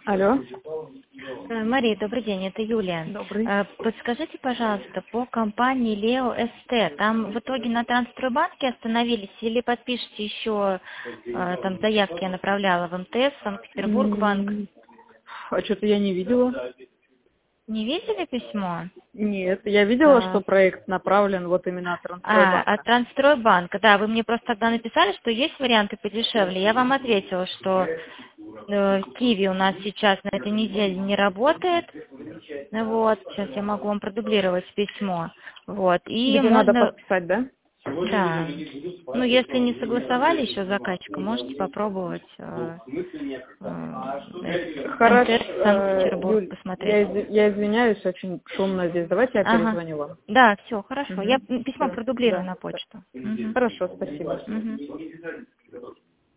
Алло, Мария, добрый день, это Юлия. добрый. Подскажите, пожалуйста, по компании Лео СТ, там в итоге на Трансстройбанке остановились или подпишите еще, там заявки я направляла в МТС, Санкт-Петербург-банк? А что-то я не видела. Не видели письмо? Нет, я видела, что Так. проект направлен вот именно от От Трансстройбанка. Трансстройбанка, да, вы мне просто тогда написали, что есть варианты подешевле. Я вам ответила, что Киви у нас сейчас на этой неделе не работает. Вот, сейчас я могу вам продублировать письмо. Вот, и Где надо можно, подписать, да? да, ну если не согласовали еще с заказчиком, можете попробовать Хорошо, МТС Санкт-Петербург Юль, посмотреть. я извиняюсь, очень шумно здесь. Давайте я Ага, перезвоню вам. да, все, хорошо. Я Угу. письмо Все, продублирую да. на почту. Мгм. Хорошо, спасибо. Мгм.